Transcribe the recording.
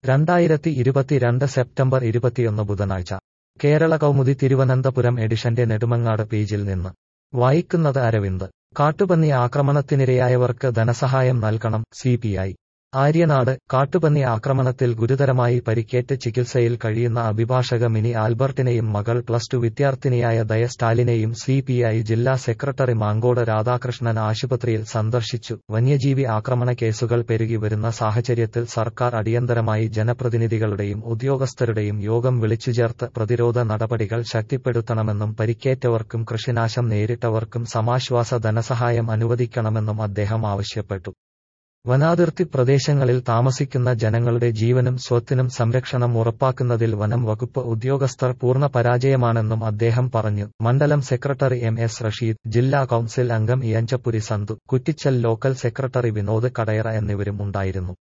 2022 September 21 ബുധനാഴ്ച കേരള കൗമുദി തിരുവനന്തപുരം എഡിഷന്റെ നെടുമങ്ങാട് പേജിൽ നിന്ന് വായിക്കുന്നത് അരവിന്ദ്. കാട്ടുപന്നി ആക്രമണത്തിനിരയായവർക്ക് ധനസഹായം നൽകണം CPI. ആര്യനാട്. കാട്ടുപന്നി ആക്രമണത്തിൽ ഗുരുതരമായി പരിക്കേറ്റ് ചികിത്സയിൽ കഴിയുന്ന അഭിഭാഷക മിനി ആൽബർട്ടിനെയും മകൾ +2 വിദ്യാർത്ഥിനിയായ ദയ സ്റ്റാലിനെയും CPI ജില്ലാ സെക്രട്ടറി മാങ്കോട് രാധാകൃഷ്ണൻ ആശുപത്രിയിൽ സന്ദർശിച്ചു. വന്യജീവി ആക്രമണ കേസുകൾ പെരുകി വരുന്ന സാഹചര്യത്തിൽ സർക്കാർ അടിയന്തരമായി ജനപ്രതിനിധികളുടെയും ഉദ്യോഗസ്ഥരുടെയും യോഗം വിളിച്ചുചേർത്ത് പ്രതിരോധ നടപടികൾ ശക്തിപ്പെടുത്തണമെന്നും പരിക്കേറ്റവർക്കും കൃഷിനാശം നേരിട്ടവർക്കും സമാശ്വാസ ധനസഹായം അനുവദിക്കണമെന്നും അദ്ദേഹം ആവശ്യപ്പെട്ടു. വനാതിർത്തി പ്രദേശങ്ങളിൽ താമസിക്കുന്ന ജനങ്ങളുടെ ജീവനും സ്വത്തിനും സംരക്ഷണം ഉറപ്പാക്കുന്നതിൽ വനം വകുപ്പ് ഉദ്യോഗസ്ഥർ പൂർണ്ണ പരാജയമാണെന്നും അദ്ദേഹം പറഞ്ഞു. മണ്ഡലം സെക്രട്ടറി MS റഷീദ്, ജില്ലാ കൗൺസിൽ അംഗം ഇയഞ്ചപ്പുരി സന്തു, കുറ്റിച്ചൽ ലോക്കൽ സെക്രട്ടറി വിനോദ് കടയറ എന്നിവരും ഉണ്ടായിരുന്നു.